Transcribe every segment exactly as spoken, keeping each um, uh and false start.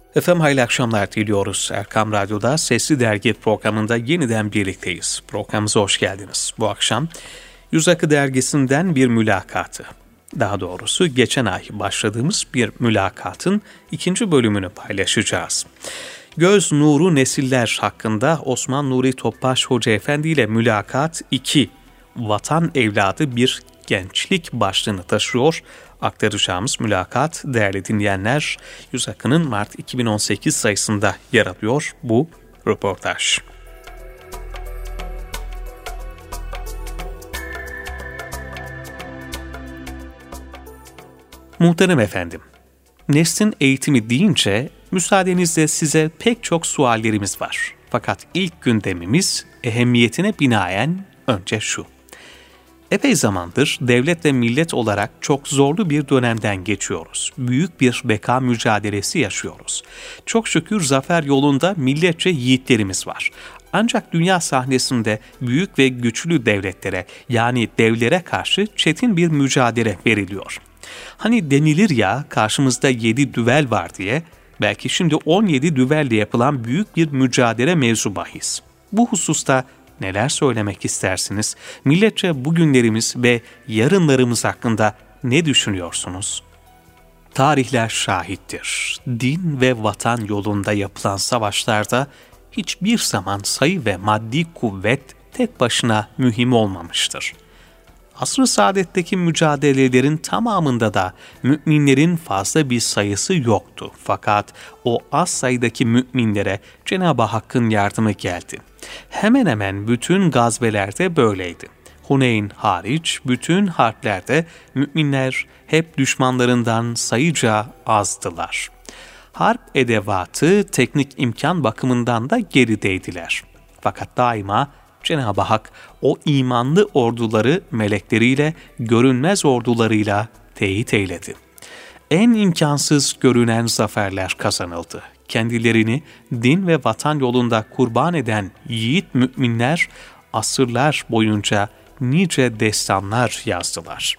Efendim hayırlı akşamlar diliyoruz. Erkam Radyo'da Sesli Dergi programında yeniden birlikteyiz. Programımıza hoş geldiniz. Bu akşam Yüz Akı Dergisi'nden bir mülakatı, daha doğrusu geçen ay başladığımız bir mülakatın ikinci bölümünü paylaşacağız. Göz nuru nesiller hakkında Osman Nuri Topbaş Hoca Efendi ile mülakat iki, Vatan evladı bir gençlik başlığını taşıyor. Aktaracağımız mülakat değerli dinleyenler, Yüz Akı'nın Mart iki bin on sekiz sayısında yer alıyor bu röportaj. Muhterem efendim, neslin eğitimi deyince müsaadenizle size pek çok suallerimiz var. Fakat ilk gündemimiz ehemmiyetine binaen önce şu. Epey zamandır devlet ve millet olarak çok zorlu bir dönemden geçiyoruz. Büyük bir beka mücadelesi yaşıyoruz. Çok şükür zafer yolunda milletçe yiğitlerimiz var. Ancak dünya sahnesinde büyük ve güçlü devletlere, yani devlere karşı çetin bir mücadele veriliyor. Hani denilir ya, karşımızda yedi düvel var diye, belki şimdi on yedi düvelle yapılan büyük bir mücadele mevzu bahis. Bu hususta neler söylemek istersiniz? Milletçe bugünlerimiz ve yarınlarımız hakkında ne düşünüyorsunuz? Tarihler şahittir. Din ve vatan yolunda yapılan savaşlarda hiçbir zaman sayı ve maddi kuvvet tek başına mühim olmamıştır. Asr-ı Saadet'teki mücadelelerin tamamında da müminlerin fazla bir sayısı yoktu. Fakat o az sayıdaki müminlere Cenab-ı Hakk'ın yardımı geldi. Hemen hemen bütün gazvelerde böyleydi. Huneyn hariç bütün harplerde müminler hep düşmanlarından sayıca azdılar. Harp edevatı teknik imkan bakımından da gerideydiler. Fakat daima Cenab-ı Hak o imanlı orduları melekleriyle, görünmez ordularıyla teyit eyledi. En imkansız görünen zaferler kazanıldı. Kendilerini din ve vatan yolunda kurban eden yiğit müminler asırlar boyunca nice destanlar yazdılar.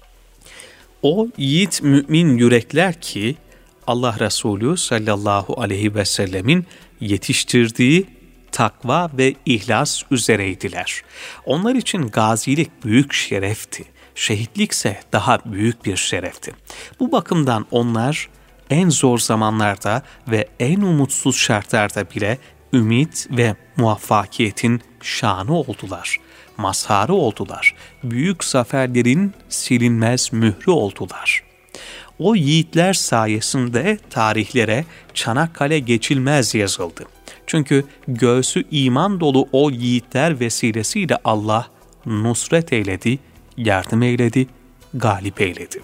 O yiğit mümin yürekler ki Allah Resulü sallallahu aleyhi ve sellemin yetiştirdiği takva ve ihlas üzereydiler. Onlar için gazilik büyük şerefti. Şehitlikse daha büyük bir şerefti. Bu bakımdan onlar en zor zamanlarda ve en umutsuz şartlarda bile ümit ve muvaffakiyetin şanı oldular. Mazharı oldular. Büyük zaferlerin silinmez mührü oldular. O yiğitler sayesinde tarihlere Çanakkale geçilmez yazıldı. Çünkü göğsü iman dolu o yiğitler vesilesiyle Allah nusret eyledi, yardım eyledi, galip eyledi.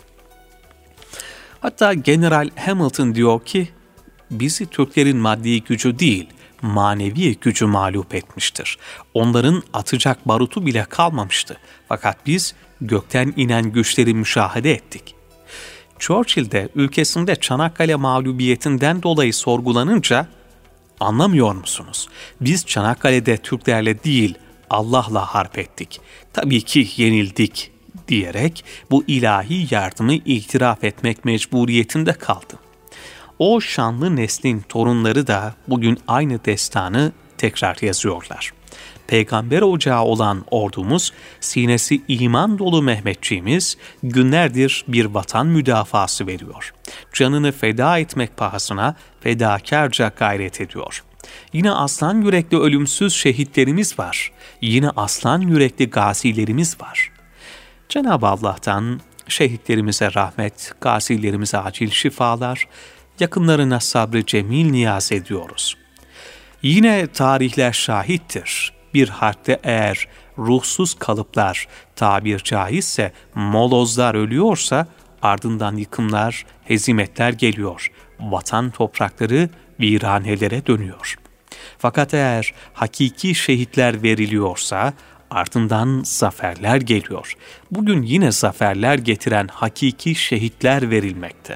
Hatta General Hamilton diyor ki, bizi Türklerin maddi gücü değil, manevi gücü mağlup etmiştir. Onların atacak barutu bile kalmamıştı. Fakat biz gökten inen güçleri müşahede ettik. Churchill de ülkesinde Çanakkale mağlubiyetinden dolayı sorgulanınca, anlamıyor musunuz? Biz Çanakkale'de Türklerle değil, Allah'la harp ettik. Tabii ki yenildik diyerek bu ilahi yardımı itiraf etmek mecburiyetinde kaldı. O şanlı neslin torunları da bugün aynı destanı tekrar yazıyorlar. Peygamber ocağı olan ordumuz, sinesi iman dolu Mehmetçiğimiz günlerdir bir vatan müdafası veriyor. Canını feda etmek pahasına fedakarca gayret ediyor. Yine aslan yürekli ölümsüz şehitlerimiz var. Yine aslan yürekli gazilerimiz var. Cenab-ı Allah'tan şehitlerimize rahmet, gazilerimize acil şifalar, yakınlarına sabrı cemil niyaz ediyoruz. Yine tarihler şahittir. Bir harpte eğer ruhsuz kalıplar, tabir caizse molozlar ölüyorsa, ardından yıkımlar, hezimetler geliyor. Vatan toprakları viranelere dönüyor. Fakat eğer hakiki şehitler veriliyorsa, ardından zaferler geliyor. Bugün yine zaferler getiren hakiki şehitler verilmekte.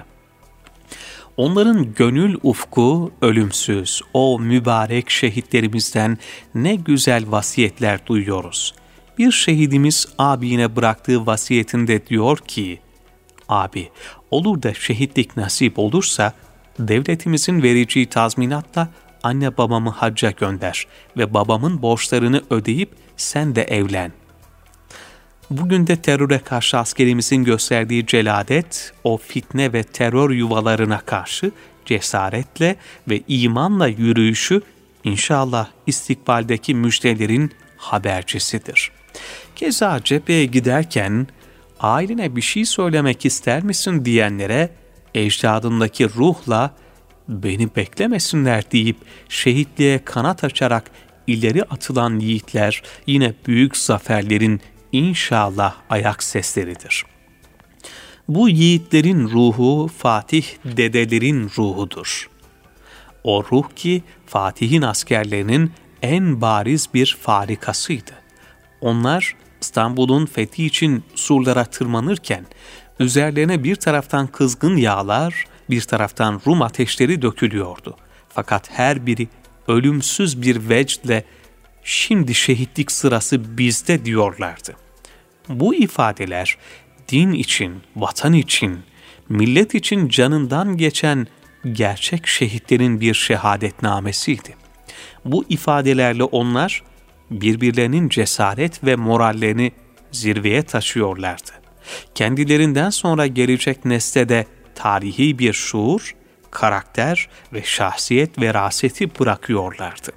Onların gönül ufku ölümsüz, o mübarek şehitlerimizden ne güzel vasiyetler duyuyoruz. Bir şehidimiz abine bıraktığı vasiyetinde diyor ki, abi olur da şehitlik nasip olursa devletimizin vereceği tazminatla anne babamı hacca gönder ve babamın borçlarını ödeyip sen de evlen. Bugün de teröre karşı askerimizin gösterdiği celadet, o fitne ve terör yuvalarına karşı cesaretle ve imanla yürüyüşü inşallah istikbaldeki müjdelerin habercisidir. Keza cepheye giderken ailene bir şey söylemek ister misin diyenlere ecdadındaki ruhla beni beklemesinler deyip şehitliğe kanat açarak ileri atılan yiğitler yine büyük zaferlerin İnşallah ayak sesleridir. Bu yiğitlerin ruhu Fatih dedelerin ruhudur. O ruh ki Fatih'in askerlerinin en bariz bir farikasıydı. Onlar İstanbul'un fethi için surlara tırmanırken üzerlerine bir taraftan kızgın yağlar, bir taraftan Rum ateşleri dökülüyordu. Fakat her biri ölümsüz bir vecdle şimdi şehitlik sırası bizde diyorlardı. Bu ifadeler din için, vatan için, millet için canından geçen gerçek şehitlerin bir şehadetnamesiydi. Bu ifadelerle onlar birbirlerinin cesaret ve morallerini zirveye taşıyorlardı. Kendilerinden sonra gelecek nesle de tarihi bir şuur, karakter ve şahsiyet veraseti bırakıyorlardı.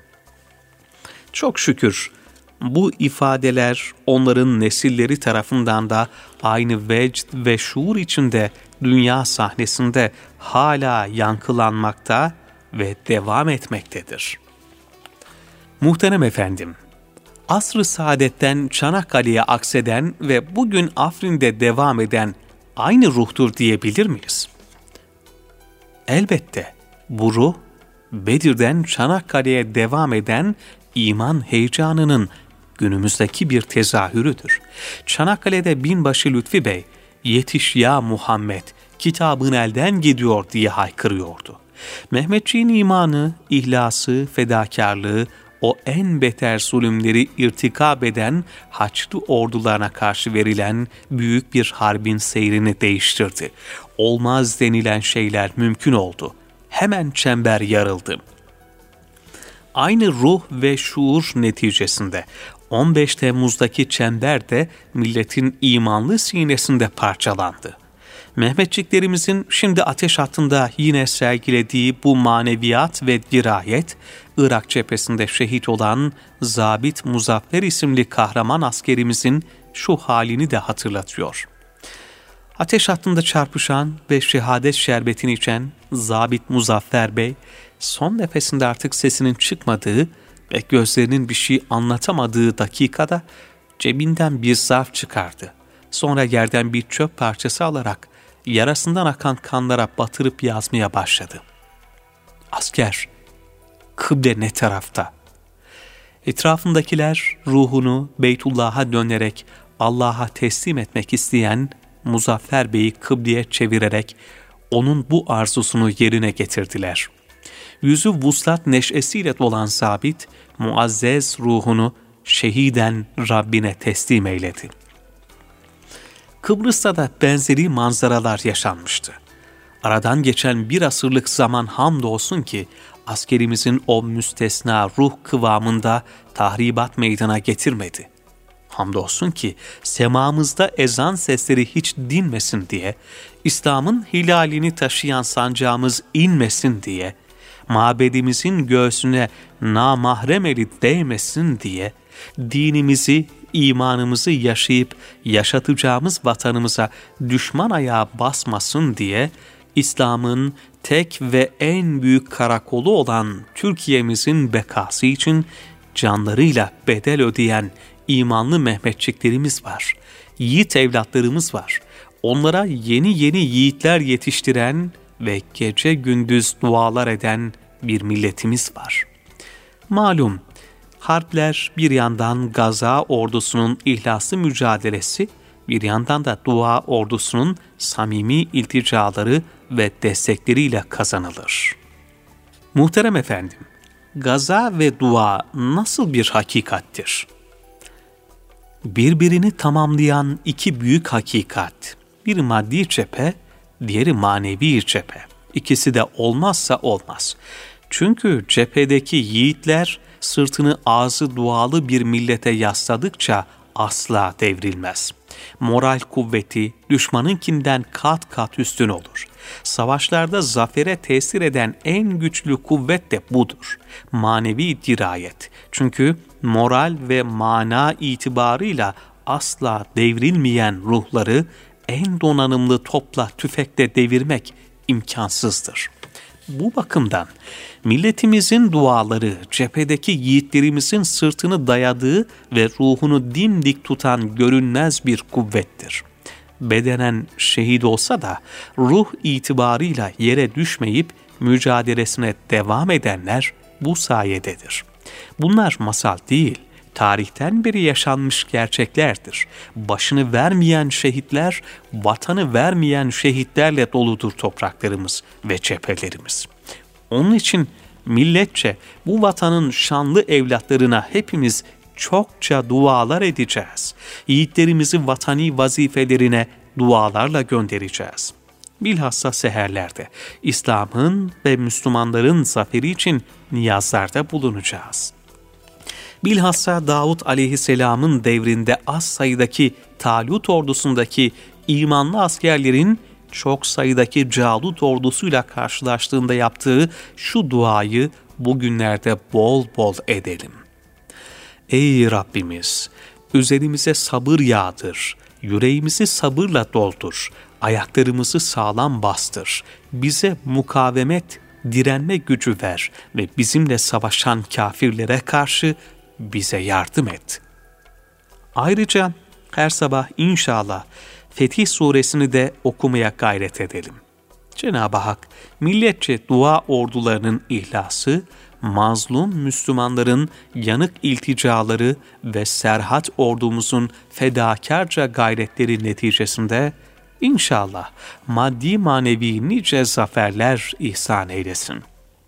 Çok şükür bu ifadeler onların nesilleri tarafından da aynı vecd ve şuur içinde dünya sahnesinde hala yankılanmakta ve devam etmektedir. Muhterem efendim, asr-ı saadetten Çanakkale'ye akseden ve bugün Afrin'de devam eden aynı ruhtur diyebilir miyiz? Elbette bu ruh, Bedir'den Çanakkale'ye devam eden iman heyecanının günümüzdeki bir tezahürüdür. Çanakkale'de binbaşı Lütfi Bey, "Yetiş ya Muhammed, kitabın elden gidiyor" diye haykırıyordu. Mehmetçiğin imanı, ihlası, fedakarlığı, o en beter zulümleri irtikab eden Haçlı ordularına karşı verilen büyük bir harbin seyrini değiştirdi. Olmaz denilen şeyler mümkün oldu. Hemen çember yarıldı. Aynı ruh ve şuur neticesinde on beş Temmuz'daki çember de milletin imanlı sinesinde parçalandı. Mehmetçiklerimizin şimdi ateş hattında yine sergilediği bu maneviyat ve dirayet, Irak cephesinde şehit olan Zabit Muzaffer isimli kahraman askerimizin şu halini de hatırlatıyor. Ateş hattında çarpışan ve şehadet şerbetini içen Zabit Muzaffer Bey, son nefesinde artık sesinin çıkmadığı ve gözlerinin bir şey anlatamadığı dakikada cebinden bir zarf çıkardı. Sonra yerden bir çöp parçası alarak yarasından akan kanlara batırıp yazmaya başladı. "Asker, kıble ne tarafta?" Etrafındakiler ruhunu Beytullah'a dönerek Allah'a teslim etmek isteyen Muzaffer Bey'i kıbleye çevirerek onun bu arzusunu yerine getirdiler. Yüzü vuslat neşesiyle dolan Sabit, muazzez ruhunu şehiden Rabbine teslim eyledi. Kıbrıs'ta da benzeri manzaralar yaşanmıştı. Aradan geçen bir asırlık zaman hamdolsun ki askerimizin o müstesna ruh kıvamında tahribat meydana getirmedi. Hamdolsun ki semamızda ezan sesleri hiç dinmesin diye, İslam'ın hilalini taşıyan sancağımız inmesin diye, mabedimizin göğsüne namahrem eli değmesin diye, dinimizi, imanımızı yaşayıp yaşatacağımız vatanımıza düşman ayağı basmasın diye, İslam'ın tek ve en büyük karakolu olan Türkiye'mizin bekası için canlarıyla bedel ödeyen imanlı Mehmetçiklerimiz var. Yiğit evlatlarımız var. Onlara yeni yeni yiğitler yetiştiren ve gece gündüz dualar eden bir milletimiz var. Malum, harpler bir yandan Gaza ordusunun ihlaslı mücadelesi, bir yandan da dua ordusunun samimi ilticaları ve destekleriyle kazanılır. Muhterem efendim, Gaza ve dua nasıl bir hakikattir? Birbirini tamamlayan iki büyük hakikat, biri maddi cephe, diğeri manevi cephe. İkisi de olmazsa olmaz. Çünkü cephedeki yiğitler sırtını ağzı dualı bir millete yasladıkça asla devrilmez. Moral kuvveti düşmanınkinden kat kat üstün olur. Savaşlarda zafere tesir eden en güçlü kuvvet de budur. Manevi dirayet. Çünkü moral ve mana itibarıyla asla devrilmeyen ruhları en donanımlı topla tüfekle devirmek imkansızdır. Bu bakımdan milletimizin duaları cephedeki yiğitlerimizin sırtını dayadığı ve ruhunu dimdik tutan görünmez bir kuvvettir. Bedenen şehit olsa da ruh itibarıyla yere düşmeyip mücadelesine devam edenler bu sayededir. Bunlar masal değil, tarihten beri yaşanmış gerçeklerdir. Başını vermeyen şehitler, vatanı vermeyen şehitlerle doludur topraklarımız ve cephelerimiz. Onun için milletçe bu vatanın şanlı evlatlarına hepimiz çokça dualar edeceğiz. Yiğitlerimizi vatani vazifelerine dualarla göndereceğiz. Bilhassa seherlerde İslam'ın ve Müslümanların zaferi için niyazlarda bulunacağız. Bilhassa Davud aleyhisselamın devrinde az sayıdaki Talut ordusundaki imanlı askerlerin çok sayıdaki Calut ordusuyla karşılaştığında yaptığı şu duayı bugünlerde bol bol edelim. Ey Rabbimiz! Üzerimize sabır yağdır, yüreğimizi sabırla doldur, ayaklarımızı sağlam bastır, bize mukavemet, direnme gücü ver ve bizimle savaşan kafirlere karşı bize yardım et. Ayrıca her sabah inşallah Fetih Suresini de okumaya gayret edelim. Cenab-ı Hak milletçe dua ordularının ihlası, mazlum Müslümanların yanık ilticaları ve serhat ordumuzun fedakarca gayretleri neticesinde inşallah maddi manevi nice zaferler ihsan eylesin.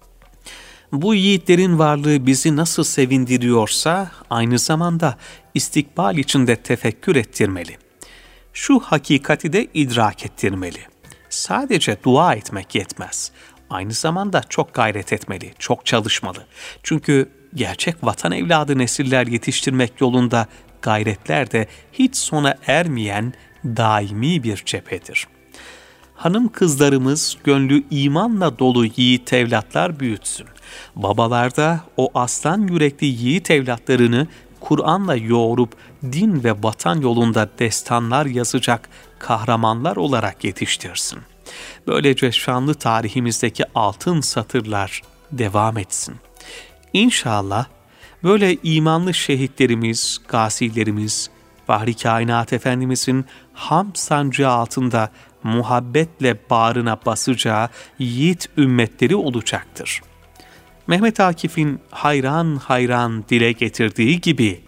Bu yiğitlerin varlığı bizi nasıl sevindiriyorsa aynı zamanda istikbal içinde tefekkür ettirmeli. Şu hakikati de idrak ettirmeli. Sadece dua etmek yetmez. Aynı zamanda çok gayret etmeli, çok çalışmalı. Çünkü gerçek vatan evladı nesiller yetiştirmek yolunda gayretler de hiç sona ermeyen daimi bir cephedir. Hanım kızlarımız gönlü imanla dolu yiğit evlatlar büyütsün. Babalar da o aslan yürekli yiğit evlatlarını Kur'an'la yoğurup din ve vatan yolunda destanlar yazacak kahramanlar olarak yetiştirsin. Böylece şanlı tarihimizdeki altın satırlar devam etsin. İnşallah böyle imanlı şehitlerimiz, gazilerimiz, Fahri Kainat Efendimizin ham sancağı altında muhabbetle bağrına basacağı yiğit ümmetleri olacaktır. Mehmet Akif'in hayran hayran dile getirdiği gibi,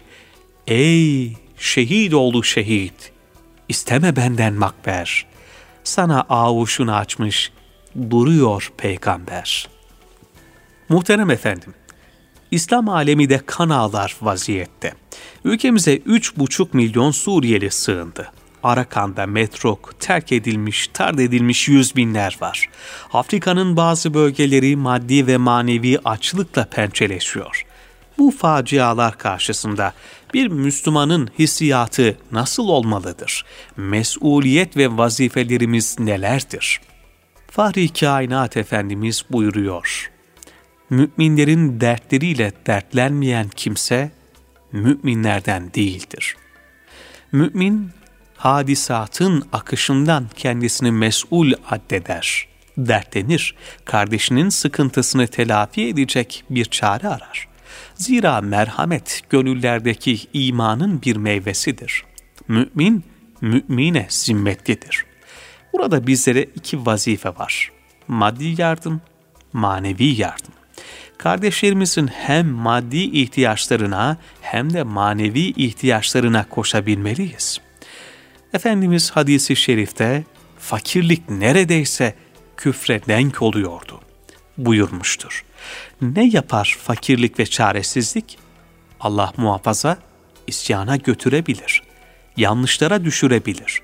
''Ey şehit oğlu şehit, isteme benden makber, sana avuşunu açmış duruyor peygamber.'' Muhterem efendim, İslam alemi de kan ağlar vaziyette. Ülkemize üç buçuk milyon Suriyeli sığındı. Arakan'da metrok, terk edilmiş, tard edilmiş yüz binler var. Afrika'nın bazı bölgeleri maddi ve manevi açlıkla pençeleşiyor. Bu facialar karşısında bir Müslümanın hissiyatı nasıl olmalıdır? Mesuliyet ve vazifelerimiz nelerdir? Fahri Kainat Efendimiz buyuruyor: müminlerin dertleriyle dertlenmeyen kimse müminlerden değildir. Mümin, hadisatın akışından kendisini mesul addeder, dertlenir, kardeşinin sıkıntısını telafi edecek bir çare arar. Zira merhamet gönüllerdeki imanın bir meyvesidir. Mümin, mümine zimmetlidir. Burada bizlere iki vazife var: maddi yardım, manevi yardım. Kardeşlerimizin hem maddi ihtiyaçlarına hem de manevi ihtiyaçlarına koşabilmeliyiz. Efendimiz hadisi şerifte fakirlik neredeyse küfre denk oluyordu buyurmuştur. Ne yapar fakirlik ve çaresizlik? Allah muhafaza, isyana götürebilir, yanlışlara düşürebilir.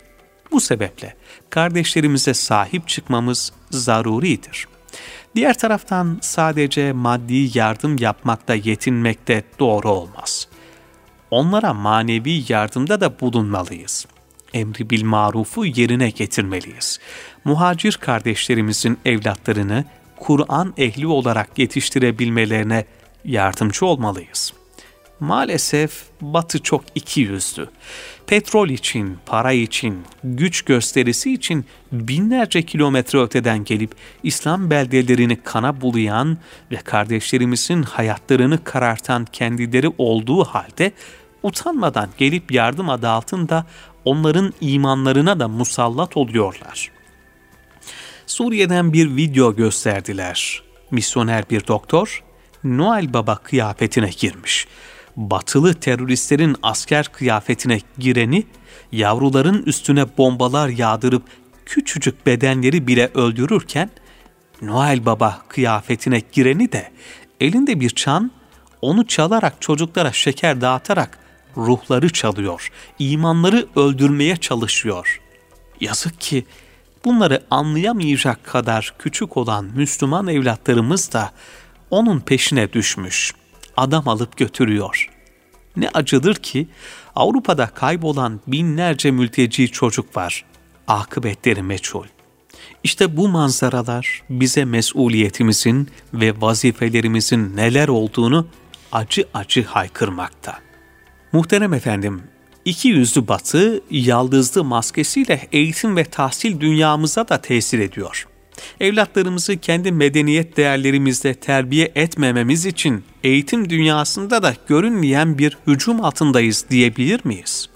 Bu sebeple kardeşlerimize sahip çıkmamız zaruridir. Diğer taraftan sadece maddi yardım yapmakta yetinmek de doğru olmaz. Onlara manevi yardımda da bulunmalıyız. Emri bil marufu yerine getirmeliyiz. Muhacir kardeşlerimizin evlatlarını Kur'an ehli olarak yetiştirebilmelerine yardımcı olmalıyız. Maalesef Batı çok ikiyüzlü. Petrol için, para için, güç gösterisi için binlerce kilometre öteden gelip İslam beldelerini kana bulayan ve kardeşlerimizin hayatlarını karartan kendileri olduğu halde utanmadan gelip yardım adı altında onların imanlarına da musallat oluyorlar. Suriye'den bir video gösterdiler. Misyoner bir doktor Noel Baba kıyafetine girmiş. Batılı teröristlerin asker kıyafetine gireni, yavruların üstüne bombalar yağdırıp küçücük bedenleri bile öldürürken, Noel Baba kıyafetine gireni de elinde bir çan, onu çalarak çocuklara şeker dağıtarak ruhları çalıyor, imanları öldürmeye çalışıyor. Yazık ki bunları anlayamayacak kadar küçük olan Müslüman evlatlarımız da onun peşine düşmüş, adam alıp götürüyor. Ne acıdır ki Avrupa'da kaybolan binlerce mülteci çocuk var, akıbetleri meçhul. İşte bu manzaralar bize mesuliyetimizin ve vazifelerimizin neler olduğunu acı acı haykırmakta. Muhterem efendim, iki yüzlü Batı, yaldızlı maskesiyle eğitim ve tahsil dünyamıza da tesir ediyor. Evlatlarımızı kendi medeniyet değerlerimizle terbiye etmememiz için eğitim dünyasında da görünmeyen bir hücum altındayız diyebilir miyiz?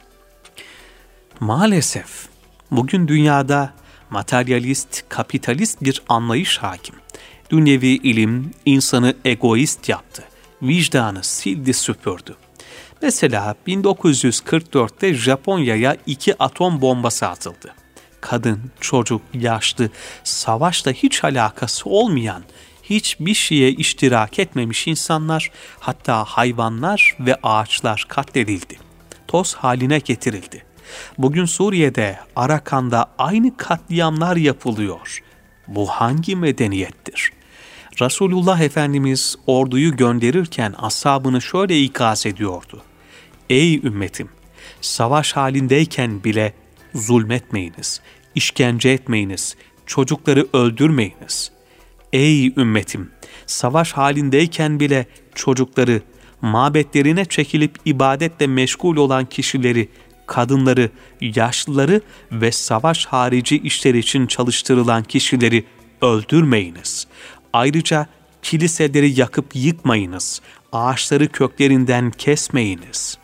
Maalesef bugün dünyada materyalist, kapitalist bir anlayış hakim. Dünyevi ilim insanı egoist yaptı, vicdanı sildi süpürdü. Mesela bin dokuz yüz kırk dörtte Japonya'ya iki atom bombası atıldı. Kadın, çocuk, yaşlı, savaşla hiç alakası olmayan, hiçbir şeye iştirak etmemiş insanlar, hatta hayvanlar ve ağaçlar katledildi. Toz haline getirildi. Bugün Suriye'de, Arakan'da aynı katliamlar yapılıyor. Bu hangi medeniyettir? Resulullah Efendimiz orduyu gönderirken ashabını şöyle ikaz ediyordu. Ey ümmetim! Savaş halindeyken bile zulmetmeyiniz, işkence etmeyiniz, çocukları öldürmeyiniz. Ey ümmetim! Savaş halindeyken bile çocukları, mabetlerine çekilip ibadetle meşgul olan kişileri, kadınları, yaşlıları ve savaş harici işler için çalıştırılan kişileri öldürmeyiniz. Ayrıca kiliseleri yakıp yıkmayınız, ağaçları köklerinden kesmeyiniz.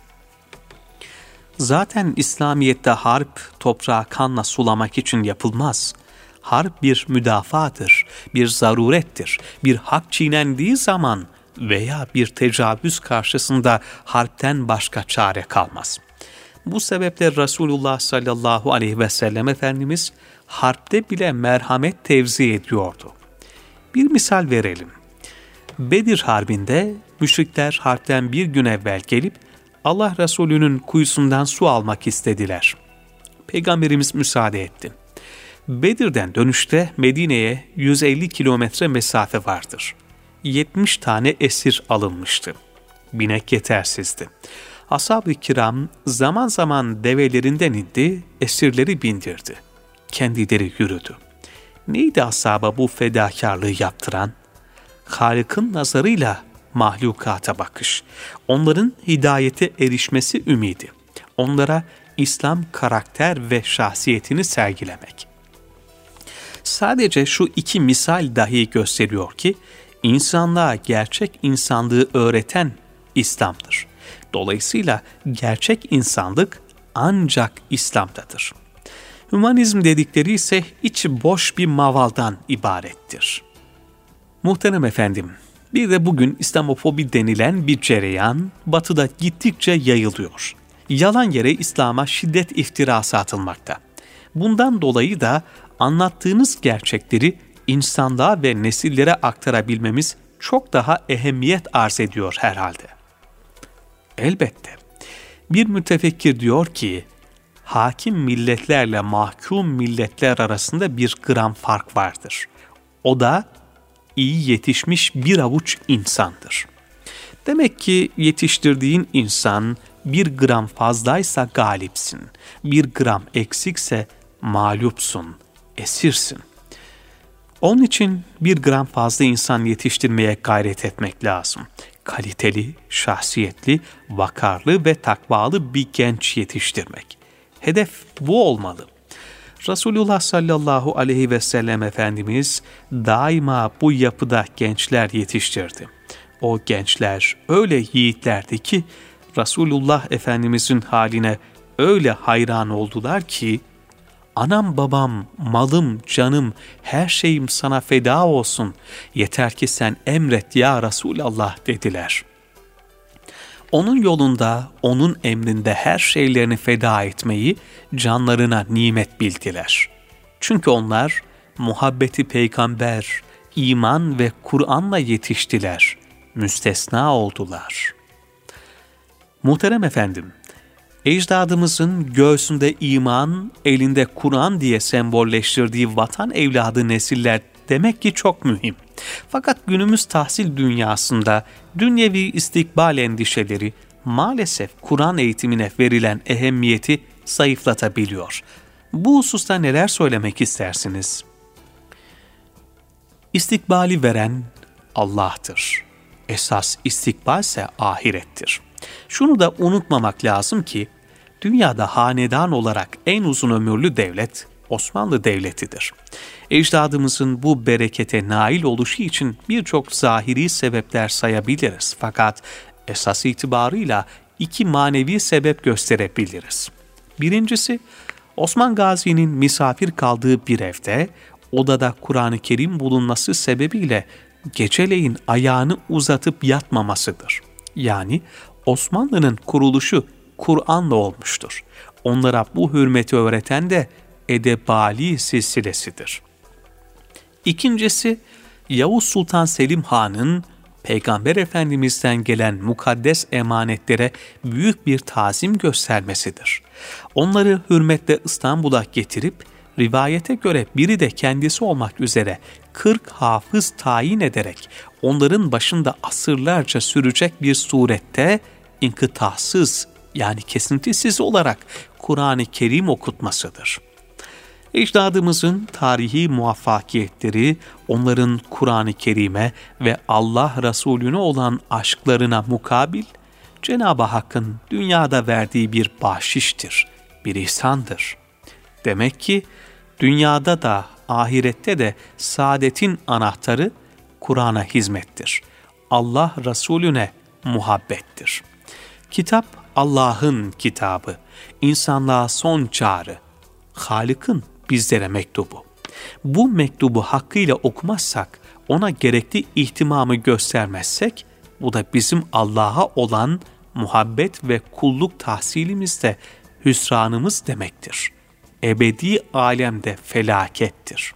Zaten İslamiyet'te harp toprağı kanla sulamak için yapılmaz. Harp bir müdafadır, bir zarurettir. Bir hak çiğnendiği zaman veya bir tecavüz karşısında harpten başka çare kalmaz. Bu sebeple Resulullah sallallahu aleyhi ve sellem Efendimiz harpte bile merhamet tevzi ediyordu. Bir misal verelim. Bedir Harbi'nde müşrikler harpten bir gün evvel gelip Allah Resulü'nün kuyusundan su almak istediler. Peygamberimiz müsaade etti. Bedir'den dönüşte Medine'ye yüz elli kilometre mesafe vardır. yetmiş tane esir alınmıştı. Binek yetersizdi. Ashab-ı kiram zaman zaman develerinden indi, esirleri bindirdi. Kendileri yürüdü. Neydi ashaba bu fedakarlığı yaptıran? Halık'ın nazarıyla mahlukata bakış, onların hidayete erişmesi ümidi, onlara İslam karakter ve şahsiyetini sergilemek. Sadece şu iki misal dahi gösteriyor ki, insanlığa gerçek insanlığı öğreten İslam'dır. Dolayısıyla gerçek insanlık ancak İslam'dadır. Hümanizm dedikleri ise içi boş bir mavaldan ibarettir. Muhterem efendim, bir de bugün İslamofobi denilen bir cereyan Batı'da gittikçe yayılıyor. Yalan yere İslam'a şiddet iftirası atılmakta. Bundan dolayı da anlattığınız gerçekleri insanlığa ve nesillere aktarabilmemiz çok daha ehemmiyet arz ediyor herhalde. Elbette. Bir mütefekkir diyor ki, hakim milletlerle mahkum milletler arasında bir gram fark vardır. O da iyi yetişmiş bir avuç insandır. Demek ki yetiştirdiğin insan bir gram fazlaysa galipsin, bir gram eksikse mağlupsun, esirsin. Onun için bir gram fazla insan yetiştirmeye gayret etmek lazım. Kaliteli, şahsiyetli, vakarlı ve takvalı bir genç yetiştirmek. Hedef bu olmalı. Resulullah sallallahu aleyhi ve sellem Efendimiz daima bu yapıda gençler yetiştirdi. O gençler öyle yiğitlerdi ki Resulullah Efendimizin haline öyle hayran oldular ki anam babam, malım, canım, her şeyim sana feda olsun. Yeter ki sen emret ya Resulallah dediler. Onun yolunda, onun emrinde her şeylerini feda etmeyi canlarına nimet bildiler. Çünkü onlar muhabbeti peygamber, iman ve Kur'an'la yetiştiler. Müstesna oldular. Muhterem efendim, ecdadımızın göğsünde iman, elinde Kur'an diye sembolleştirdiği vatan evladı nesiller demek ki çok mühim. Fakat günümüz tahsil dünyasında dünyevi istikbal endişeleri maalesef Kur'an eğitimine verilen ehemmiyeti zayıflatabiliyor. Bu hususta neler söylemek istersiniz? İstikbali veren Allah'tır. Esas istikbalse ahirettir. Şunu da unutmamak lazım ki, dünyada hanedan olarak en uzun ömürlü devlet Osmanlı Devleti'dir. Ecdadımızın bu berekete nail oluşu için birçok zahiri sebepler sayabiliriz. Fakat esas itibarıyla iki manevi sebep gösterebiliriz. Birincisi, Osman Gazi'nin misafir kaldığı bir evde, odada Kur'an-ı Kerim bulunması sebebiyle geceleyin ayağını uzatıp yatmamasıdır. Yani Osmanlı'nın kuruluşu Kur'an'la olmuştur. Onlara bu hürmeti öğreten de Edebali silsilesidir. İkincisi, Yavuz Sultan Selim Han'ın Peygamber Efendimiz'den gelen mukaddes emanetlere büyük bir tazim göstermesidir. Onları hürmetle İstanbul'a getirip, rivayete göre biri de kendisi olmak üzere kırk hafız tayin ederek onların başında asırlarca sürecek bir surette inkıtasız yani kesintisiz olarak Kur'an-ı Kerim okutmasıdır. Ecdadımızın tarihi muvaffakiyetleri onların Kur'an-ı Kerim'e ve Allah Resulüne olan aşklarına mukabil Cenab-ı Hakk'ın dünyada verdiği bir bahşiştir, bir ihsandır. Demek ki dünyada da ahirette de saadetin anahtarı Kur'an'a hizmettir. Allah Resulüne muhabbettir. Kitap Allah'ın kitabı, insanlığa son çağrı, Halık'ın bizlere mektubu. Bu mektubu hakkıyla okumazsak, ona gerekli ihtimamı göstermezsek, bu da bizim Allah'a olan muhabbet ve kulluk tahsilimizde hüsranımız demektir. Ebedi alemde felakettir.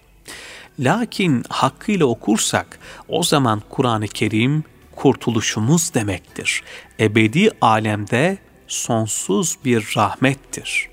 Lakin hakkıyla okursak, o zaman Kur'an-ı Kerim kurtuluşumuz demektir. Ebedi alemde sonsuz bir rahmettir.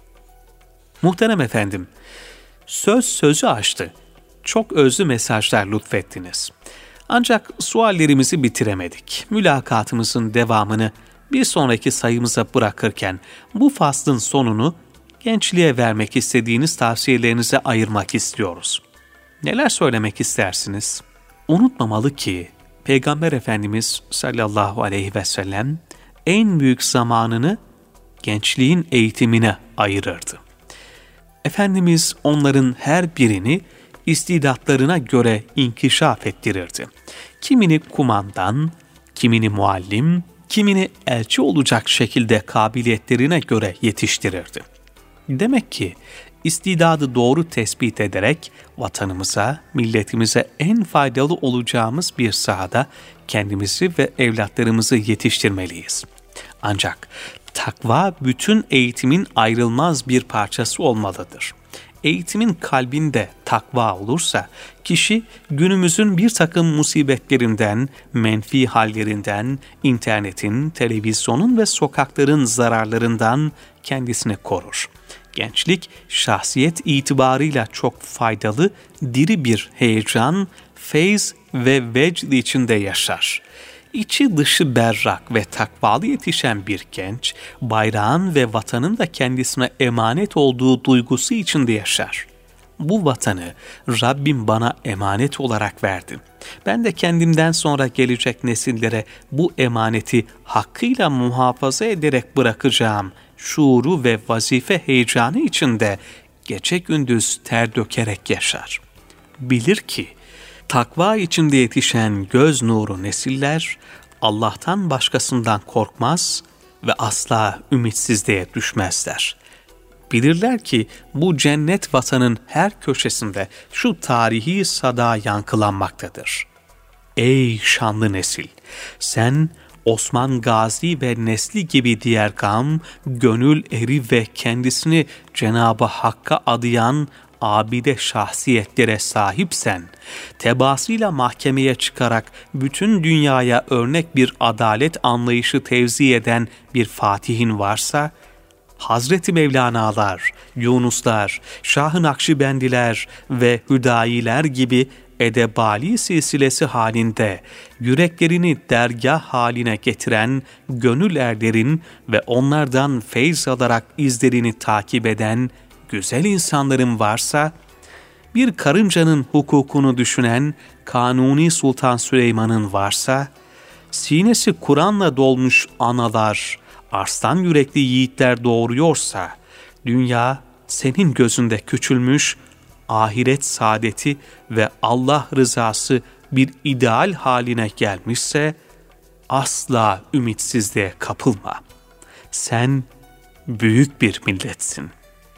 Muhterem efendim, söz sözü aştı. Çok özlü mesajlar lütfettiniz. Ancak suallerimizi bitiremedik. Mülakatımızın devamını bir sonraki sayımıza bırakırken bu faslın sonunu gençliğe vermek istediğiniz tavsiyelerinize ayırmak istiyoruz. Neler söylemek istersiniz? Unutmamalı ki Peygamber Efendimiz sallallahu aleyhi ve sellem en büyük zamanını gençliğin eğitimine ayırırdı. Efendimiz onların her birini istidatlarına göre inkişaf ettirirdi. Kimini kumandan, kimini muallim, kimini elçi olacak şekilde kabiliyetlerine göre yetiştirirdi. Demek ki istidadı doğru tespit ederek vatanımıza, milletimize en faydalı olacağımız bir sahada kendimizi ve evlatlarımızı yetiştirmeliyiz. Ancak takva bütün eğitimin ayrılmaz bir parçası olmalıdır. Eğitimin kalbinde takva olursa, kişi günümüzün bir takım musibetlerinden, menfi hallerinden, internetin, televizyonun ve sokakların zararlarından kendisini korur. Gençlik, şahsiyet itibarıyla çok faydalı, diri bir heyecan, feyz ve vecd içinde yaşar. İçi dışı berrak ve takvalı yetişen bir genç, bayrağın ve vatanın da kendisine emanet olduğu duygusu içinde yaşar. Bu vatanı Rabbim bana emanet olarak verdi. Ben de kendimden sonra gelecek nesillere bu emaneti hakkıyla muhafaza ederek bırakacağım şuuru ve vazife heyecanı içinde gece gündüz ter dökerek yaşar. Bilir ki takva içinde yetişen göz nuru nesiller Allah'tan başkasından korkmaz ve asla ümitsizliğe düşmezler. Bilirler ki bu cennet vatanın her köşesinde şu tarihi sada yankılanmaktadır. Ey şanlı nesil! Sen Osman Gazi ve nesli gibi diğer kavm, gönül eri ve kendisini Cenab-ı Hakk'a adayan abide şahsiyetlere sahipsen, tebaasıyla mahkemeye çıkarak bütün dünyaya örnek bir adalet anlayışı tevzi eden bir fatihin varsa, Hazreti Mevlana'lar, Yunuslar, Şah-ı Nakşibendiler ve Hüdayiler gibi edebali silsilesi halinde yüreklerini dergah haline getiren gönül erlerin ve onlardan feyz alarak izlerini takip eden güzel insanların varsa, bir karıncanın hukukunu düşünen Kanuni Sultan Süleyman'ın varsa, sinesi Kur'an'la dolmuş analar, arslan yürekli yiğitler doğuruyorsa, dünya senin gözünde küçülmüş, ahiret saadeti ve Allah rızası bir ideal haline gelmişse, asla ümitsizliğe kapılma. Sen büyük bir milletsin.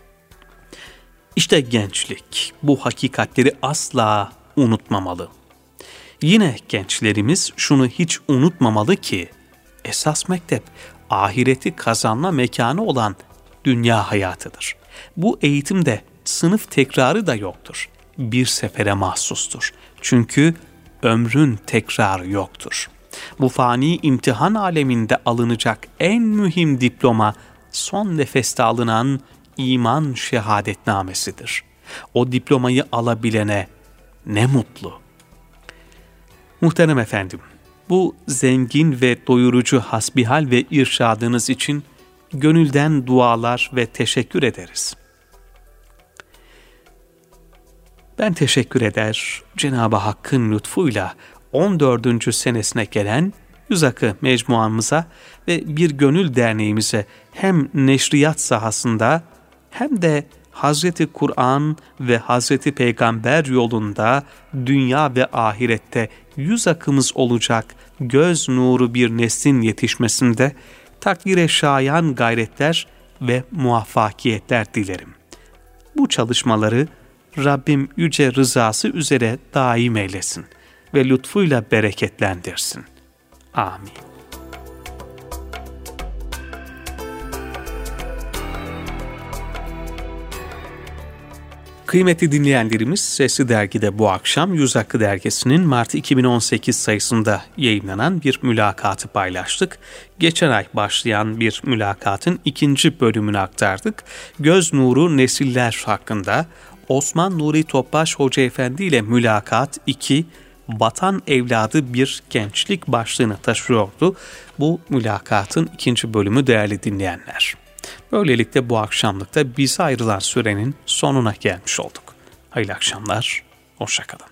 İşte gençlik bu hakikatleri asla unutmamalı. Yine gençlerimiz şunu hiç unutmamalı ki, esas mektep ahireti kazanma mekanı olan dünya hayatıdır. Bu eğitimde sınıf tekrarı da yoktur. Bir sefere mahsustur. Çünkü ömrün tekrarı yoktur. Bu fani imtihan aleminde alınacak en mühim diploma son nefeste alınan iman şehadetnamesidir. O diplomayı alabilene ne mutlu. Muhterem efendim, bu zengin ve doyurucu hasbihal ve irşadınız için gönülden dualar ve teşekkür ederiz. Ben teşekkür eder, Cenab-ı Hakk'ın lütfuyla on dördüncü senesine gelen Yüz Akı mecmuamıza ve Bir Gönül Derneğimize hem neşriyat sahasında hem de Hazreti Kur'an ve Hazreti Peygamber yolunda dünya ve ahirette yüz akımız olacak göz nuru bir neslin yetişmesinde takdire şayan gayretler ve muvaffakiyetler dilerim. Bu çalışmaları Rabbim yüce rızası üzere daim eylesin ve lütfuyla bereketlendirsin. Amin. Kıymetli dinleyenlerimiz, Sesli Dergi'de bu akşam Yüz Akı Dergisi'nin Mart iki bin on sekiz sayısında yayınlanan bir mülakatı paylaştık. Geçen ay başlayan bir mülakatın ikinci bölümünü aktardık. Göz nuru nesiller hakkında Osman Nuri Topbaş Hoca Efendi ile mülakat iki, Vatan Evladı Bir Gençlik başlığını taşıyordu. Bu mülakatın ikinci bölümü değerli dinleyenler. Böylelikle bu akşamlıkta bize ayrılan sürenin sonuna gelmiş olduk. Hayırlı akşamlar, hoşça kalın.